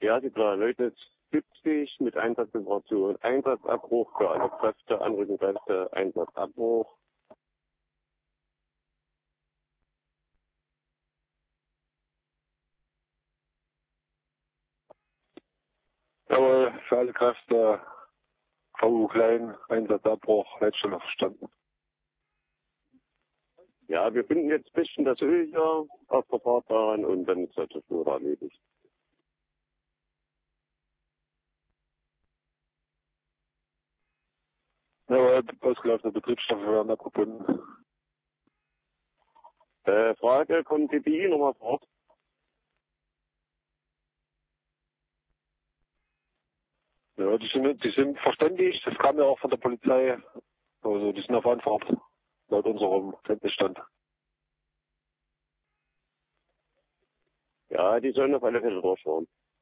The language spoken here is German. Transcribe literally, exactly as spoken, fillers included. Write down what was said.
Ja, die drei Leute siebzig mit Einsatzinformation, Einsatzabbruch für alle Kräfte, anrückende Kräfte, Einsatzabbruch. Jawohl, für alle Kräfte, V U Klein, Einsatzabbruch, Leitstelle verstanden. Ja, wir finden jetzt ein bisschen das Öl hier auf der Fahrbahn und dann ist das Spur erledigt. Jawohl, ausgelaufene Betriebsstoffe werden abgebunden. Äh, Frage, kommt die B I nochmal fort? Ja, die sind, die sind verständigt, das kam ja auch von der Polizei. Also die sind auf Anfahrt, laut unserem Kenntnisstand. Ja, die sollen auf alle Fälle durchfahren.